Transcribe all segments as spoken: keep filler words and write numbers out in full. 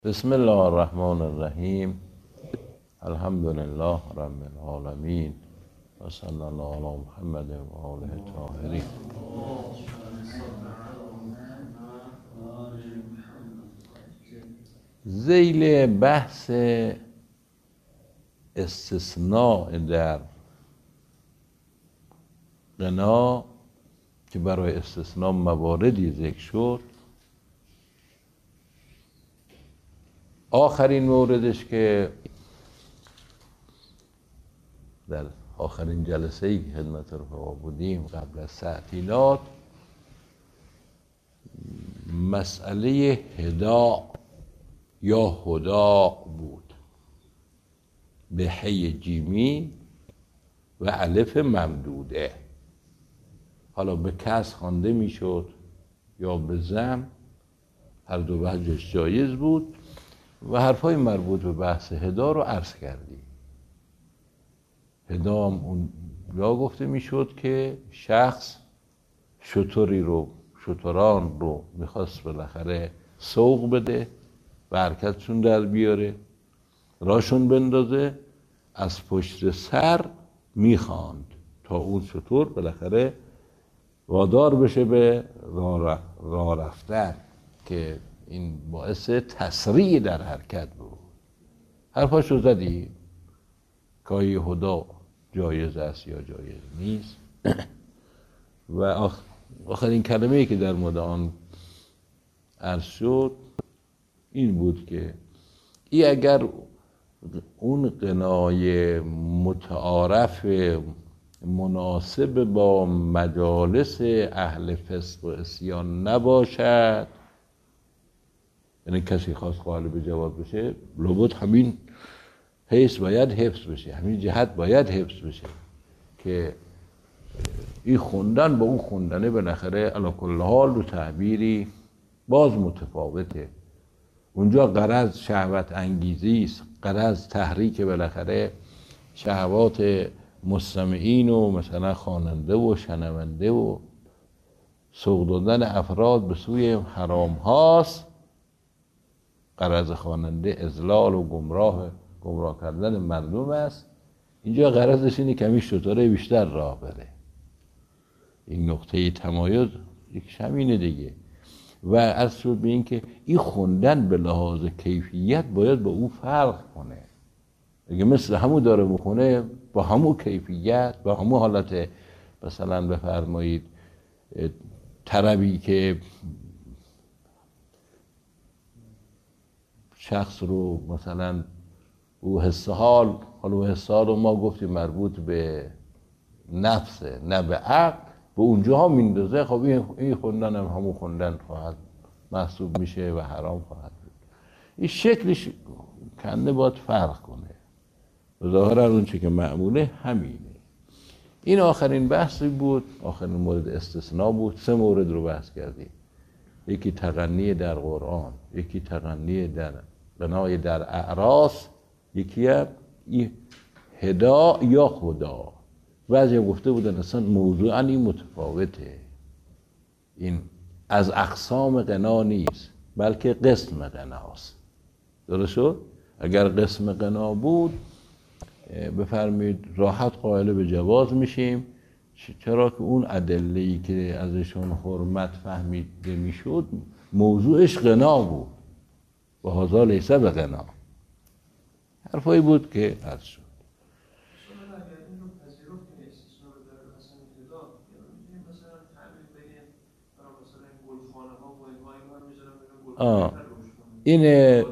بسم الله الرحمن الرحیم. الحمد لله رب العالمین و صلی الله علی محمد و آله الطاهرین. ذیل بحث استثناء در غنا که برای استثناء مواردی ذکر شد، آخرین موردش که در آخرین جلسه ای که خدمت رفقا بودیم قبل از تعطیلات، مسئله هدا یا هدا بود، به حی جیمی و الف ممدوده. حالا به کسر خوانده میشد یا به ضم، هر دو وجهش جایز بود و حرفای مربوط به بحث هدا رو عرض کردیم. هدا اون یا گفته میشد که شخص شتری رو شتران رو میخواست بالاخره سوق بده و حرکتشون در بیاره، راشون بندازه، از پشت سر میخواند تا اون شتر بالاخره وادار بشه به راه رفتن، که این باعث تسریع در حرکت بود. حرفاشو زدی که هدا جایز است یا جایز نیست. و آخ... آخرین کلمه‌ای که در مورد آن عرض شد این بود که ای اگر اون غنای متعارف مناسب با مجالس اهل فسق و عصیان نباشد، یعنی کسی خواست قائل به جواز بشه، لابد همین حیث باید حفظ بشه، همین جهت باید حفظ بشه که این خوندن با اون خوندنه بالاخره علی کل حال و تعبیری باز متفاوته. اونجا غرض شهوت انگیزی است، غرض تحریک بالاخره شهوات مستمعین و مثلا خواننده و شنونده و سوق دادن افراد به سوی حرام هاست. غرض خواننده اضلال و گمراه گمراه کردن مردم است. اینجا غرضش اینه کمی شتره بیشتر راه بره. این نقطه تمایز یک همینه دیگه. و عرض شد به این که این خوندن به لحاظ کیفیت باید با او فرق کنه. اگه مثل همو داره بخونه با همو کیفیت، با همو حالت، مثلا بفرمایید طربی که شخص رو مثلا او حس حال، حالا حس حال رو ما گفتیم مربوط به نفسه نه به عقل، به اونجاها میندازه، خب این خوندن هم همون خوندن خواهد محسوب میشه و حرام خواهد بود. این شکلش کنده باید فرق کنه. ظاهرا اون چه که معموله همینه. این آخرین بحثی بود، آخرین مورد استثناء بود. سه مورد رو بحث کردیم. یکی تغنی در قرآن، یکی تغنی در غنای در اعراس، یکی هم هدا یا خدا. بعضی گفته بودن اصلا موضوعاً این متفاوته، این از اقسام غنا نیست بلکه قسم غناست. درست شد؟ اگر قسم غنا بود بفرمایید راحت قائل به جواز میشیم، چرا که اون ادله‌ای که ازشون حرمت فهمیده میشد موضوعش غنا بود و هذا لیس به غنا. حرفایی بود که عرض شد. آه اینه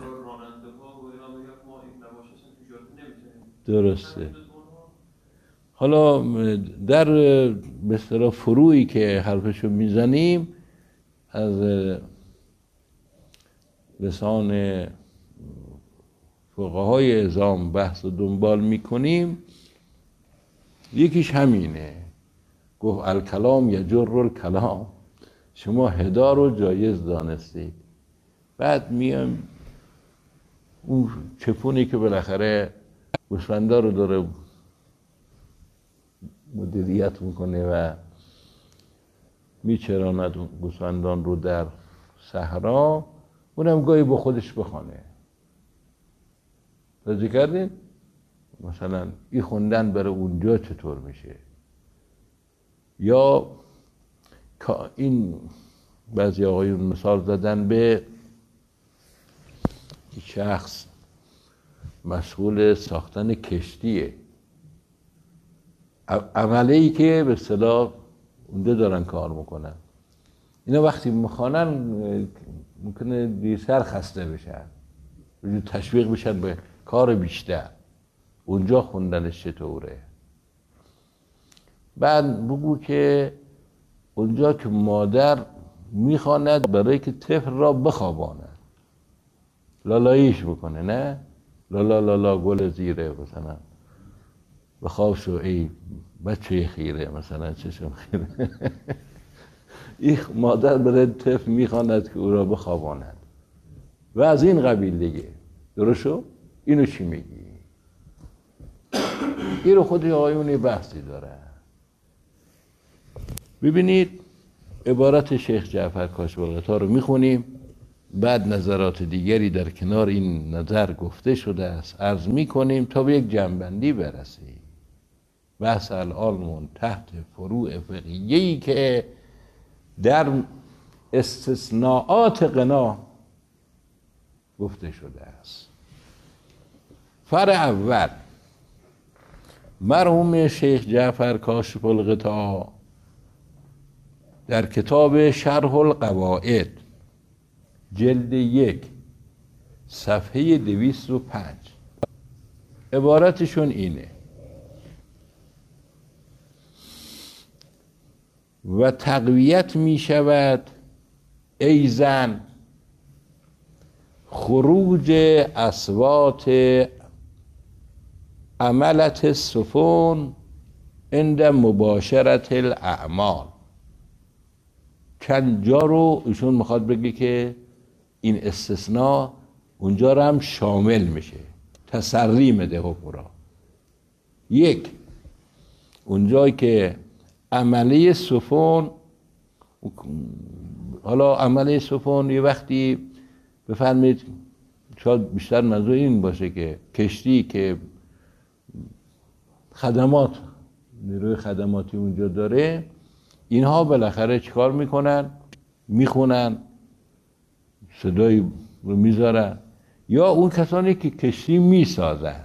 درسته. حالا در به اصطلاح فروعی که حرفشو میزنیم از لسان فقهای اعظام بحث و دنبال میکنیم، یکیش همینه. گفت الکلام یجر الکلام، شما هدا رو جایز دانستید. بعد میام اون چپونی که بالاخره گوسفندا رو داره مدیریت میکنه و میچراند گوسفندان رو در صحرا، اونم گاهی با خودش بخونه توجه کردین؟ مثلا این خوندن برای اونجا چطور میشه؟ یا این بعضی آقایون مثال زدن به شخص مشغول ساختن کشتیه، عملی که به اصطلاح اونجا دارن کار میکنن، اینا وقتی میخوانن ممکنه دیرتر خسته بشن، تشویق بشن به کار بیشتر. اونجا خوندنش چطوره؟ بعد بگو که اونجا که مادر میخواند برای که طفل را بخواباند، لالاییش بکنه، نه لالا لالا گل زیره مثلا بخواب شو ای بچه خیره، مثلا چشم خیره. این مادر برای طفل میخواند که او را بخواباند و از این قبیل دیگه. درست شو؟ اینو چی میگی؟ این رو خود آقایون بحثی داره. ببینید عبارت شیخ جعفر کاشف‌الغطا رو میخونیم، بعد نظرات دیگری در کنار این نظر گفته شده است عرض میکنیم تا به یک جنبندی برسیم. بحث العلم تحت فروع فقهیه‌ای که در استثناءات غنا گفته شده است. فرع اول، مرحوم شیخ جعفر کاشف‌الغطا در کتاب شرح القواعد جلد یک صفحه دویست و پنج عبارتشون اینه: و تقویت می شود ای زن خروج اصوات عملت السفون عند مباشرت الاعمال. چند جا رو ایشون میخواد بگه که این استثناء اونجا رو هم شامل میشه، تسری مده حکم را. یک، اونجایی که عمله سفون، حالا عمله سفون یه وقتی بفرمید شاید بیشتر منظور این باشه که کشتی که خدمات نیروی خدماتی اونجا داره، اینها بالاخره چیکار میکنن؟ میخونن، صدایی رو میذارن، یا اون کسانی که کشتی میسازن.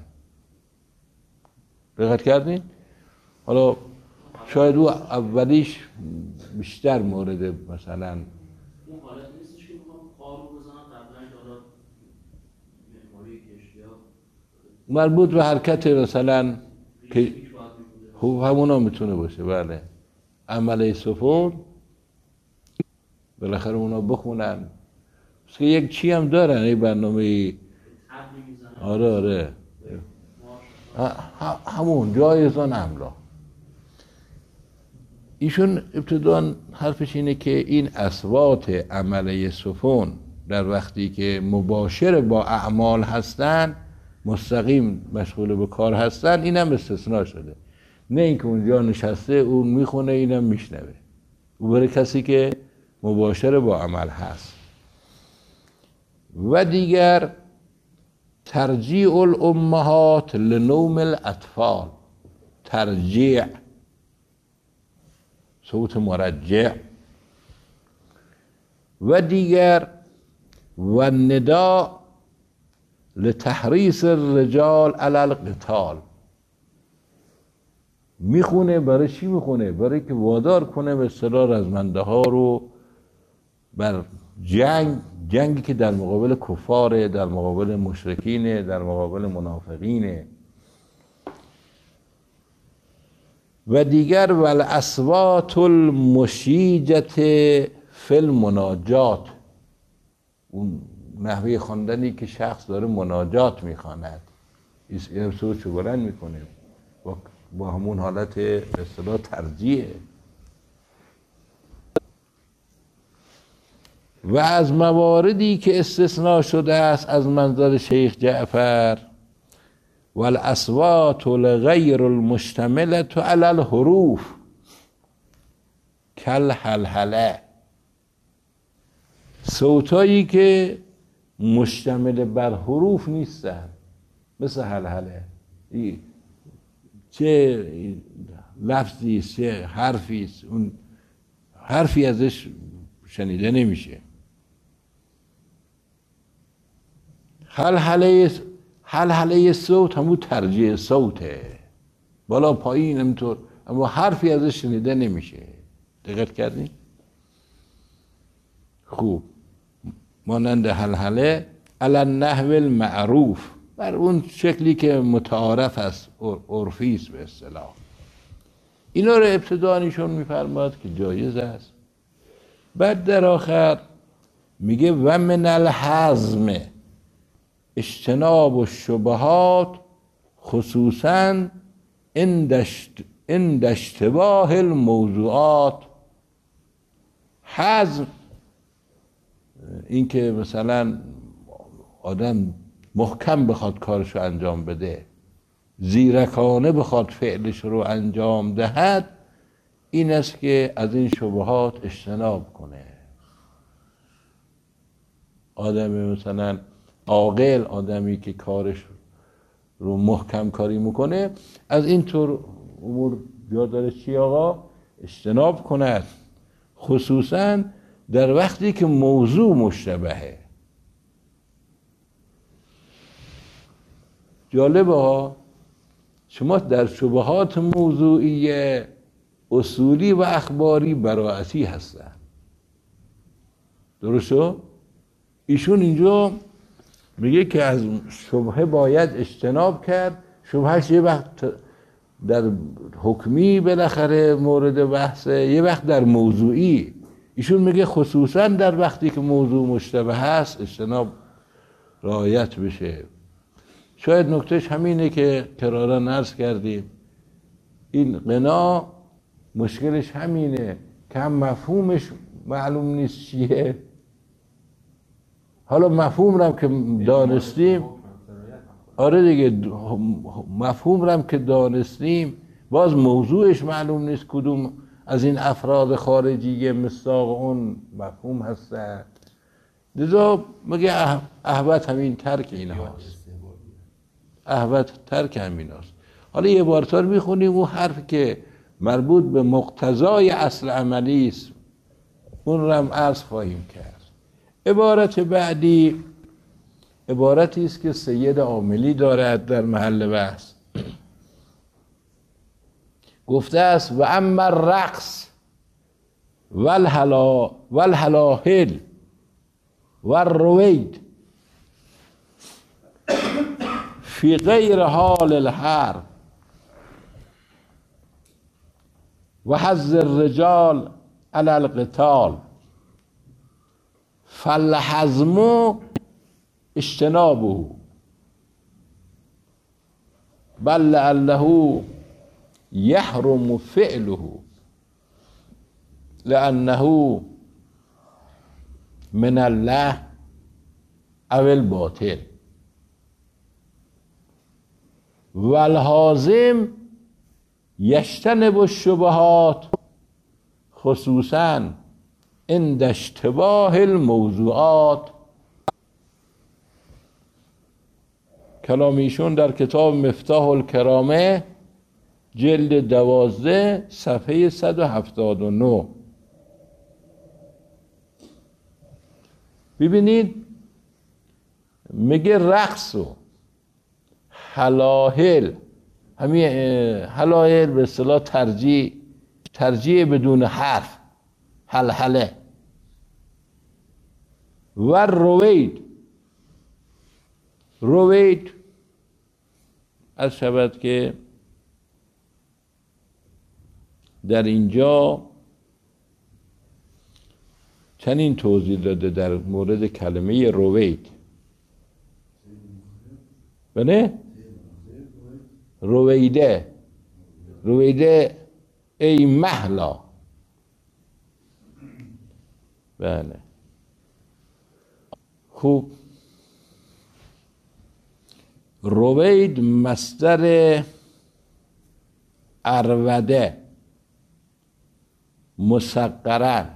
دقت کردین؟ حالا شاید او اولیش بیشتر مورد مثلا اون حالت نیستش که میخوام قارو بزنم قبلا که حالا معماری کشتی ها مربوط به حرکت مثلا که خوب همونا میتونه باشه. بله، عمله سفون بالاخره اونا بخونن که یک چی هم دارن این برنامه. آره آره همون جایزان املا. ایشون ابتداً حرفش اینه که این اصوات عمله سفون در وقتی که مباشر با اعمال هستن، مستقیم مشغول به کار هستن، اینم استثناء شده. نه اینکه اونجا نشسته اون میخونه اینم میشنوه، او برای کسی که مباشر با عمل هست. و دیگر ترجیع الامهات لنوم الاطفال، ترجیع صوت مرجع. و دیگر و النداء لتحریص الرجال علی القتال، میخونه برای چی میخونه؟ برای که وادار کنه به اصطلاح رزمنده ها رو بر جنگ، جنگی که در مقابل کفاره، در مقابل مشرکینه، در مقابل منافقینه. و دیگر والاصوات المشیجة فی المناجات، اون نحوه خواندنی که شخص داره مناجات میخواند، این صوتشو بلند میکنه با, با همون حالت به اصطلاح ترجیحه. و از مواردی که استثناء شده است از منظر شیخ جعفر، والاصوات لغیر المشتملة علی الحروف کالحلحله، صوتایی که مشتمل بر حروف نیستن، مثل هلهله، چه لفظی است چه حرفی است، اون حرفی ازش شنیده نمیشه. هلهله هلهله صوت همون ترجیع صوته، بالا پایین همینطور، اما حرفی ازش شنیده نمیشه. دقت کردین؟ خوب، مانند هلهله علی النحو المعروف، بر اون شکلی که متعارف است، عرفی است به اصطلاح. اینا رو ابتدا ایشون میفرماد که جایز است. بعد در آخر میگه و من الحزم اجتناب الشبهات خصوصا عند اشتباه الموضوعات. حزم این که مثلا آدم محکم بخواد کارشو انجام بده، زیرکانه بخواد فعلش رو انجام دهد، این است که از این شبهات اجتناب کنه. آدم مثلا عاقل، آدمی که کارش رو محکم کاری میکنه، از این طور امور بیا داره چی آقا؟ اجتناب کند، خصوصا در وقتی که موضوع مشتبهه. جالبه ها، شما در شبهات موضوعی اصولی و اخباری براعتی هستن، درسته؟ ایشون اینجا میگه که از شبهه باید اجتناب کرد. شبهش یه وقت در حکمی بالاخره مورد بحثه، یه وقت در موضوعی. ایشون میگه خصوصا در وقتی که موضوع مشتبه هست اجتناب رعایت بشه. شاید نکتهش همینه که کرارا عرض کردیم، این غنا مشکلش همینه که هم مفهومش معلوم نیست چیه. حالا مفهوم رم که دانستیم، آره دیگه، مفهوم رم که دانستیم، باز موضوعش معلوم نیست کدوم از این افراد خارجی مصداق اون مفهوم هستن. لذا مگه احوط همین ترک این هاست، احوط ترک همین هاست. حالا یه بارتار میخونیم اون حرف که مربوط به مقتضای اصل عملی است، اون رو هم عرض خواهیم کرد. عبارت بعدی عبارتی است که سید عاملی دارد در محل بحث. گفته است و اما الرقص والهلا والهلاهل والروید فی غیر حال الحرب و حض الرجال علی القتال فالحزم اجتنابه بل لعله یحرم فعله لأنه من الله او الباطل والحازم یجتنب الشبهات خصوصا عند اشتباه الموضوعات. کلامیشون در کتاب مفتاح الکرامه جلد دوازده صفحه صد و هفتاد و نه. ببینید میگه رقص و هلاهل، همین هلاهل به اصطلاح ترجیع ترجیع بدون حرف، هلهله و روید. روید از شود که در اینجا چنین توضیح داده در مورد کلمه روید. بله؟ رویده رویده ای محلا. بله خوب. روید مصدر اروده مسقرن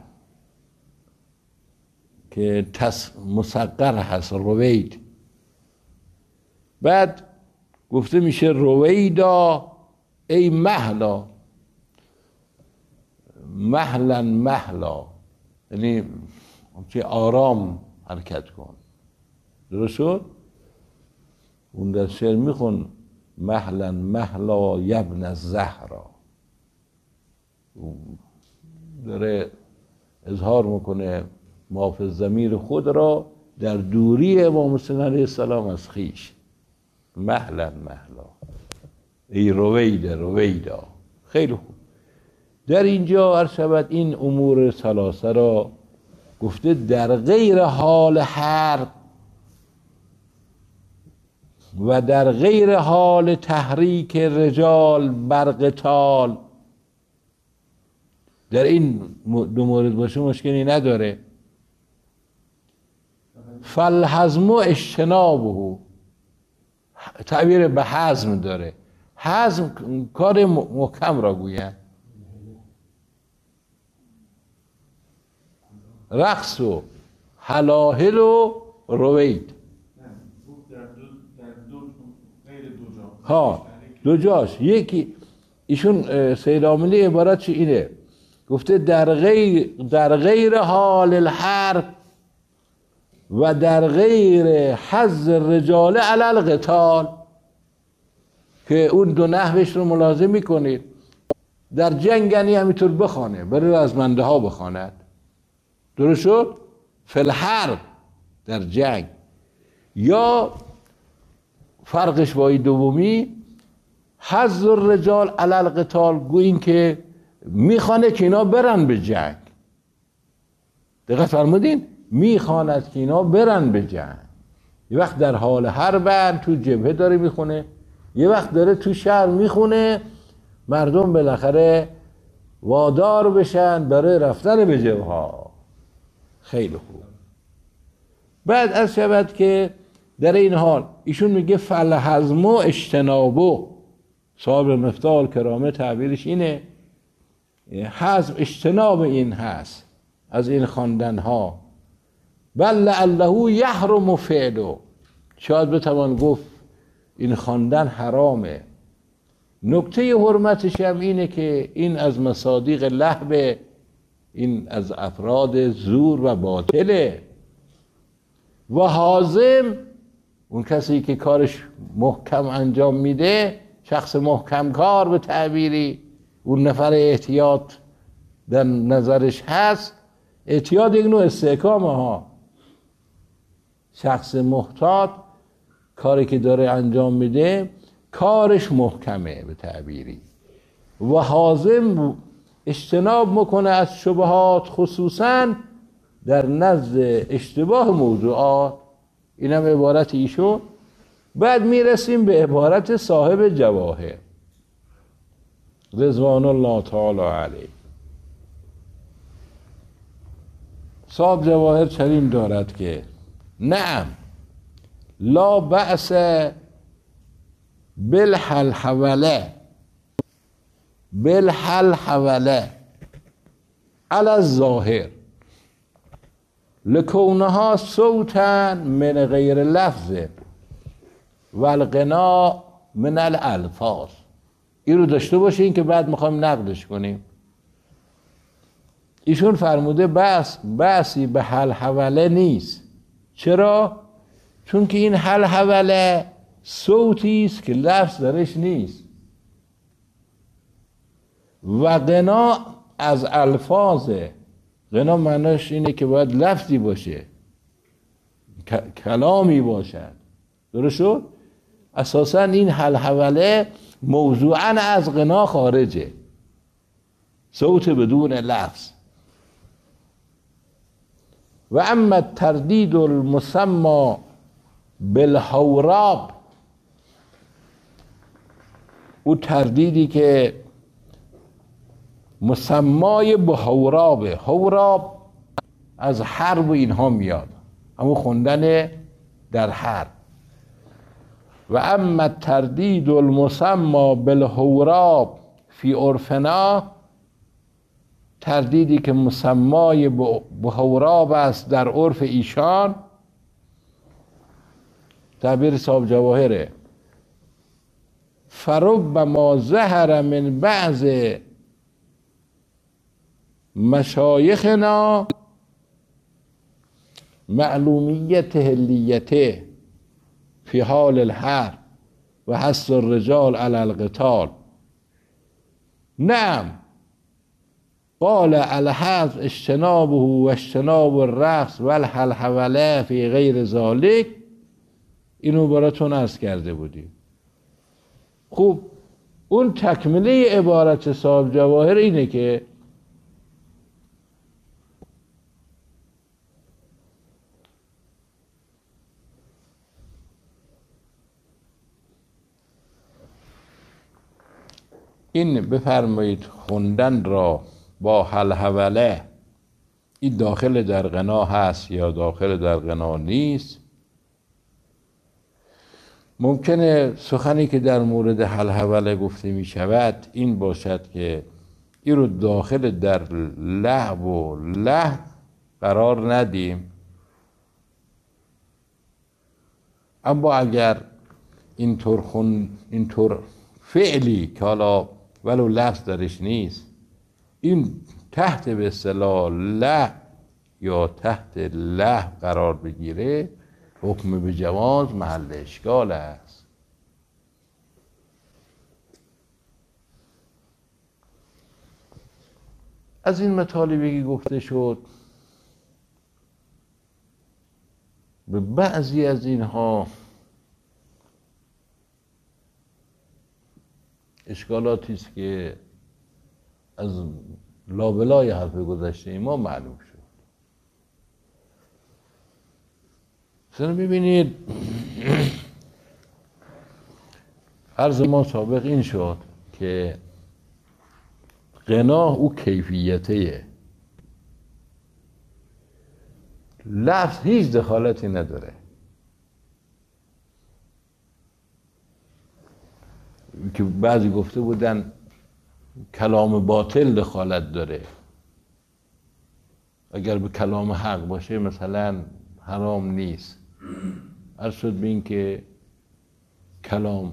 که تص... مسقر هست روید. بعد گفته میشه رویدا ای مهلا، مهلا مهلا یعنی که آرام حرکت کن. درست شد؟ اون در شعر میخون مهلا مهلا یبن الزهرا، داره اظهار میکنه ما فی الضمیر خود را در دوری امام حسین علیه السلام از خویش. مهلا مهلا ای رویدا رویدا. خیلی خوب. در اینجا عرض شود این امور ثلاثه را گفته در غیر حال حرب و در غیر حال تحریک رجال بر قتال، در این دو مورد باشه مشکلی نداره. فالحزم اجتنابه، تعبیر به حزم داره. حزم کار محکم را گوید. رقص و هلاهل و روید ها دو جاش. یکی ایشون سید عاملی عبارت چی اینه، گفته در غیر در غیر حال الحرب و در غیر حظ الرجال علی القتال، که اون دو نحوش رو ملازم میکنید. در جنگ یعنی همینطور بخوانه، برای رزمنده ها بخواند. درست شد؟ فی الحرب در جنگ. یا فرقش با این دومی حظ الرجال علی القتال، گو این که میخوانه که اینا برن به جنگ. دقت فرمودین؟ میخواند که اینا برن به جنگ. یه وقت در حال حربن تو جبهه داره میخونه، یه وقت داره تو شهر میخونه مردم بالاخره وادار بشن برای رفتن به جبهه ها. خیلی خوب. بعد از شود که در این حال ایشون میگه فالحزم اجتنابه، صاحب مفتاح الکرامه تعبیرش اینه، حزم اجتناب این هست از این خواندن ها. بل لعله یحرم فعله، شاید بتوان گفت این خواندن حرامه. نکته حرمتش هم اینه که این از مصادیق لهو، این از افراد زور و باطله. و حازم اون کسی که کارش محکم انجام میده، شخص محکم کار به تعبیری، اون نفر احتیاط در نظرش هست. احتیاط یک نوع استحکامه ها. شخص محتاط کاری که داره انجام میده کارش محکمه به تعبیری. و حازم اجتناب میکنه از شبهات، خصوصا در نزد اشتباه موضوعات. اینم عبارت ایشون. بعد میرسیم به عبارت صاحب جواهر رضوان الله تعالی علیه. صاحب جواهر چنین دارد که نعم لا بأس بالحلحوله بالحلحوله علی الظاهر لکونها صوتا من غیر لفظ و الغنا من الالفاظ. این رو داشته باشین که بعد میخوایم نقدش کنیم. ایشون فرموده بس بسی به حلحوله نیست. چرا؟ چون که این حلحوله صوتی است که لفظ درش نیست و غنا از الفاظه. غنا معناش اینه که باید لفظی باشه، کلامی باشد. درست شد؟ اساسا این حلحوله موضوعاً از غنا خارجه، صوت بدون لفظ. و اما تردید المسمى بالحوراب، او تردیدی که مسمای به حورابه. حوراب از حرب و اینها میاد، همون خوندن در حرب. و اما تردید المسمى بالحوراب فی عرفنا، تردیدی که مسمای به حوراب است در عرف ایشان. تعبیر صاحب جواهره فربما ظهر من بعض مشایخنا معلومیت هلیته فی حال الحرب و حث الرجال علی القتال. نعم قال الحظ اجتنابه و اجتناب الرقص و الحلحوله فی غیر ذالک. اینو براتون عرض کرده بودیم. خوب اون تکمله عبارت صاحب جواهر اینه که این بفرمایید خوندن را با حلحوله این داخل در غنا هست یا داخل در غنا نیست. ممکنه سخنی که در مورد حلحوله گفته می شود این باشد که این رو داخل در لهو و لهو قرار ندیم، اما اگر اینطور خون اینطور فعلی که حالا ولو لفظ درش نیست این تحت به اصطلاح له یا تحت له قرار بگیره، حکم به جواز محل اشکال است. از این مطالبی که گفته شد به بعضی از اینها اشکالاتی است که از لابلای حرف گذشته ما معلوم شد. مثلا ببینید عرض ما سابق این شد که غنا او کیفیته، لفظ هیچ دخالتی نداره. که بعضی گفته بودن کلام باطل دخالت داره، اگر به کلام حق باشه مثلا حرام نیست. عرض شد به این که کلام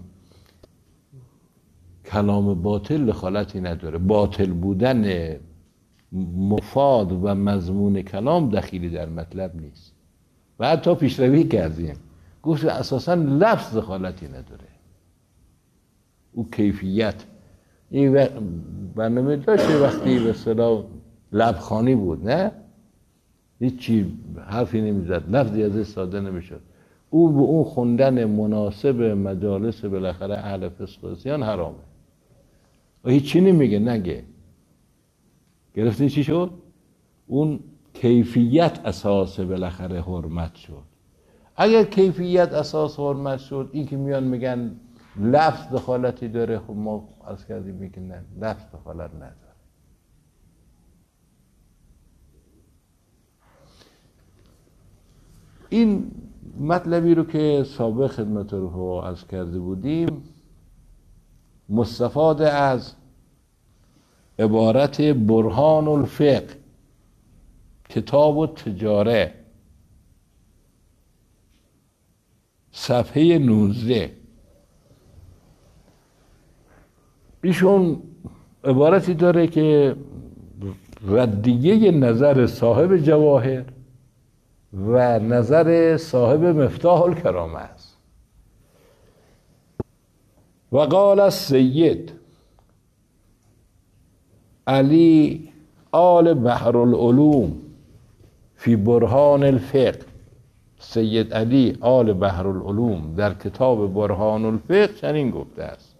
کلام باطل دخالتی نداره، باطل بودن مفاد و مضمون کلام دخیلی در مطلب نیست. و حتی پیشروی کردیم گفت اساسا لفظ دخالتی نداره، او کیفیت. این برنامه داشته وقتی به اصطلاح لبخانی بود، نه هیچی حرفی نمیزد، لفظی از استفاده نمیشد. او به اون خوندن مناسب مجالس بالاخره اهل فسق و عصیان حرامه و هیچی نمیگه، نگه. گرفتین چی شد؟ اون کیفیت اساس بالاخره حرمت شد. اگر کیفیت اساس حرمت شد، این که میان میگن لفظ دخالتی داره، خب ما عرض کردیم میگن نه، لفظ دخالت نداره. این مطلبی رو که سابق خدمت رو عرض کرده بودیم مستفاد از عبارت برهان الفقه کتاب و تجاره صفحه نوزده. ایشون عبارتی داره که ردیه نظر صاحب جواهر و نظر صاحب مفتاح الکرامه است. و قال السید علی آل بحر العلوم فی برهان الفقه، سید علی آل بحر العلوم در کتاب برهان الفقه چنین گفته است: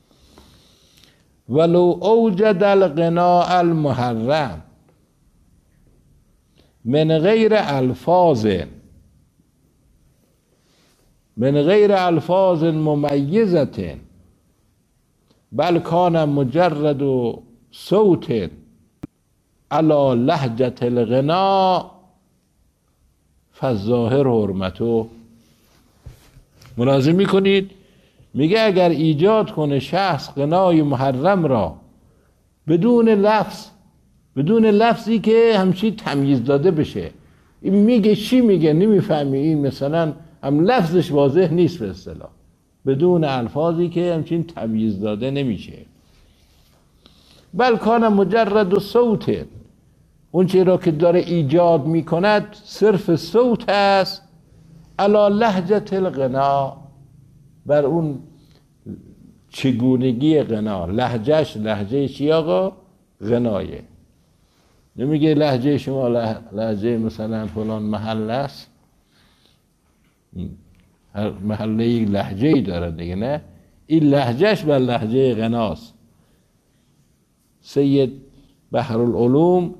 ولو اوجد الغناء المحرم من غیر الفاظ من غیر الفاظ ممیزة بل کان مجرد صوت علی لهجة الغناء فالظاهر حرمته. ملاحظه میکنید میگه اگر ایجاد کنه شخص غنای محرم را بدون لفظ، بدون لفظی که همچی تمییز داده بشه، این میگه چی میگه نمیفهمی، این مثلا هم لفظش واضح نیست به اصطلاح، بدون الفاظی که همچین تمییز داده نمیشه. بل کان مجرد صوت، اون چیزی را که داره ایجاد میکند صرف صوت است، علی لهجة الغنا، بر اون چگونگی غنا. لهجهش لهجه چی آقا؟ غنایه. نمیگه لهجه شما لهجه مثلا فلان محل است، هر محله یک لهجه ای داره دیگه، نه این لهجهش بر لهجه غناست. سید بحرالعلوم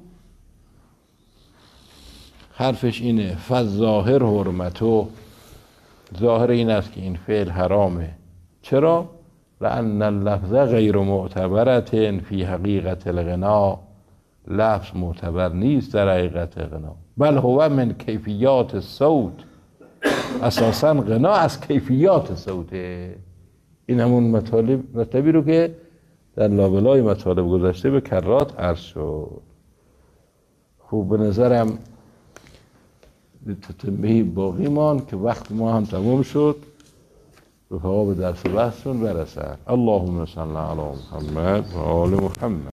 حرفش اینه فالظاهر حرمتو، ظاهر این است که این فعل حرامه. چرا؟ لأن اللفظ غیر معتبرة فی حقیقت الغنا، لفظ معتبر نیست در حقیقت غنا. بل هو من کیفیات صوت، اساسا غنا از کیفیات صوته. این همون مطالب مطلبی رو که در لابلای مطالب گذشته به کرات عرض شد. خوب به نظرم تتمه باقی مان که وقت ما هم تمام شد، رفقا به درس بحثون برسن. اللهم صل علی محمد و آل محمد.